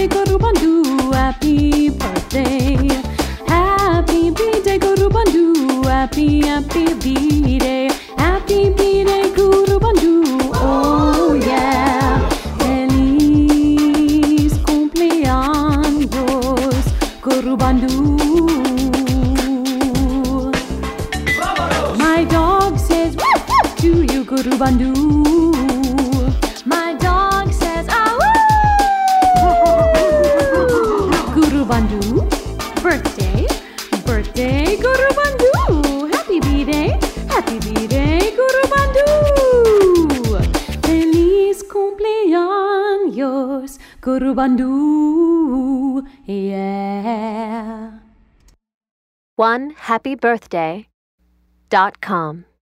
birthday, Guru Bandhu. Happy birthday. Happy birthday, Guru Bandhu. Happy birthday. Happy birthday, Guru Bandhu. Oh yeah. Feliz cumpleaños, Guru Bandhu. My dog says woof woof to you, Guru Bandhu. My dog says ah woo. Guru Bandhu, birthday, birthday, Guru Bandhu. Happy birthday, Guru Bandhu. Feliz cumpleaños, Guru Bandhu. Yeah. OneHappyBirthday.com